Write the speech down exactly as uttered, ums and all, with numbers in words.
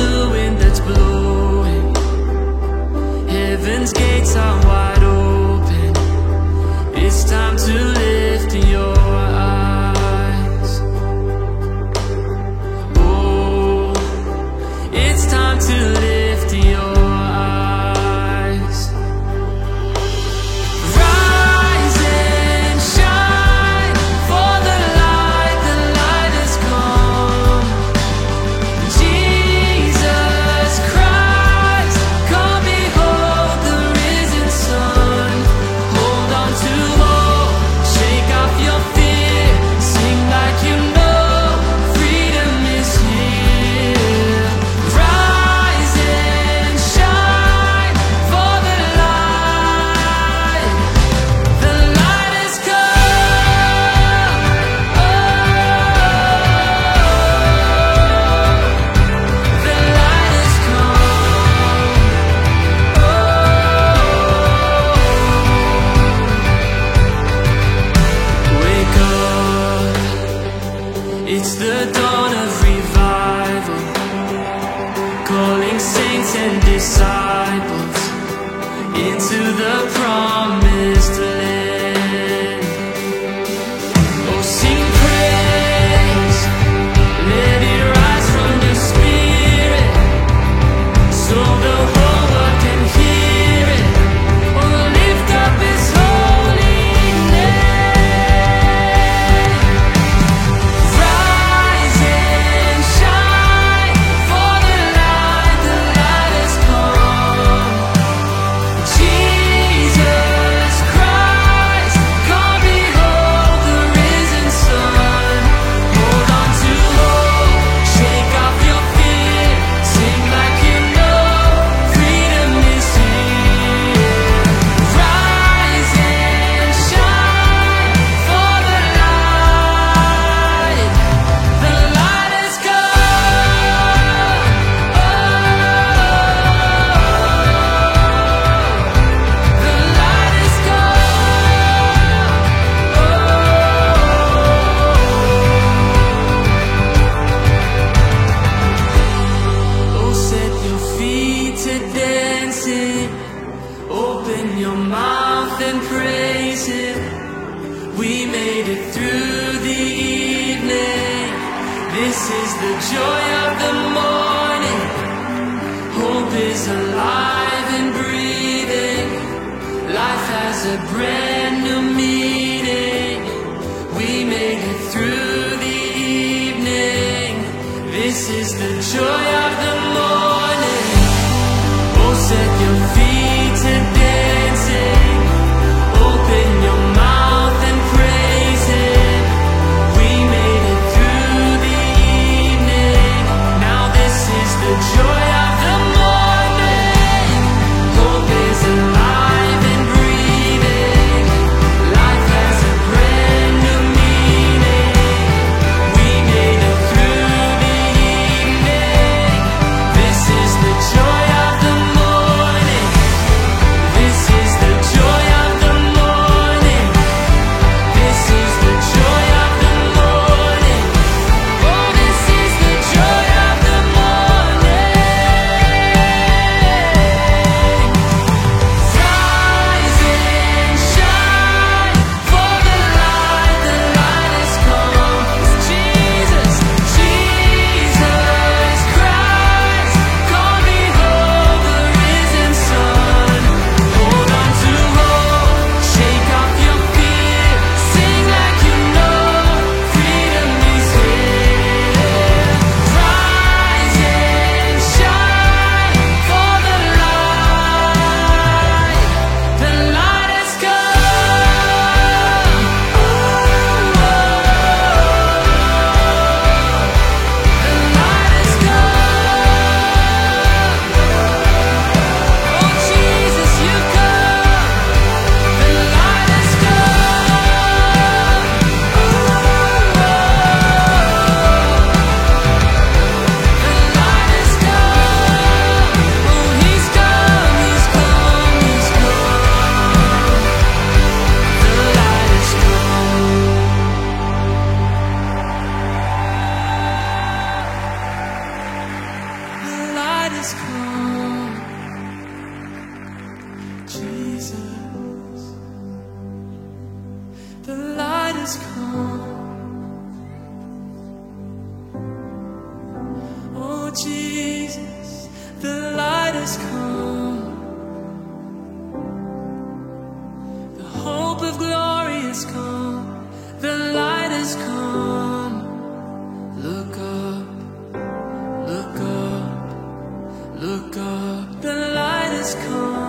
the wind that's blowing. Heaven's gates are wide open. It's time to lift your eyes. Oh, it's time to lift your eyes. Rise and shine, for the light, the light has come. Jesus Christ, come behold the risen Son. Hold on to hope, shake off your fear, sing like you know freedom is here. Rise and shine, for the light, the light has come. Oh, the light has come. Wake up, it's the dawn of revival, calling saints and disciples into the promised land. Oh, sing praise, let it rise from your spirit, so the whole world can hear it. Oh, lift up His holy name. Rise and shine, for the light, the light has come. Jesus Christ, come behold the risen Son. Hold on to hope, shake off your fear, sing like you know freedom is here. Rise and shine, for the light, the light has come. Oh, the light has come. Oh, set your feet to dancing, open your mouth and praise Him. We made it through the evening. This is the joy of the morning. Hope is alive and breathing. Life has a brand new meaning. We made it through the evening. This is the joy of the morning. Oh, set your feet to dancing. Open your mouth and praise Him. We made it through the evening. Now this is the joy of the morning. Hope is alive and breathing. Life has a brand new meaning. We made it through the evening. has come. Jesus, the light has come. Oh Jesus, the light has come. The hope of glory has come. The light has come. Look up, look up, look up. The light has come.